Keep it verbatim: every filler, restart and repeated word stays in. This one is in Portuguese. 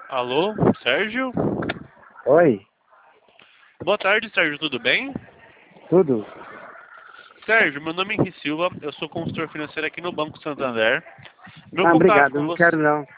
Alô, Sérgio? Oi, Boa tarde, Sérgio, tudo bem? tudo? Sérgio, meu nome é Henri Silva, eu sou consultor financeiro aqui no Banco Santander. Meu Ah, contato obrigado, com não você... quero não.